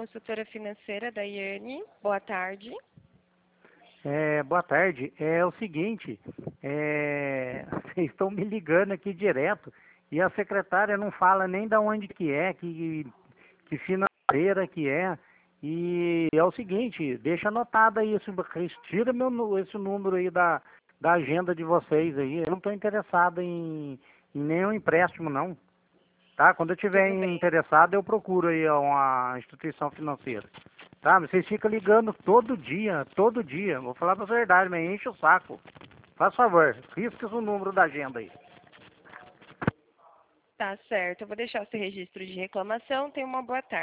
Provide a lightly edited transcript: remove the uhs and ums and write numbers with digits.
consultora financeira da Iane. Boa tarde. Boa tarde. É o seguinte, vocês estão me ligando aqui direto e a secretária não fala nem da onde que financeira que é. E é o seguinte, deixa anotado aí, tira esse número aí da agenda de vocês aí. Eu não estou interessado em nenhum empréstimo, não. Tá? Quando eu estiver Tudo bem. interessado, eu procuro aí uma instituição financeira. Tá? Mas vocês ficam ligando todo dia, todo dia. Vou falar pra verdade, mas enche o saco. Faz favor, risca o número da agenda aí. Tá certo. Eu vou deixar o seu registro de reclamação. Tenha uma boa tarde.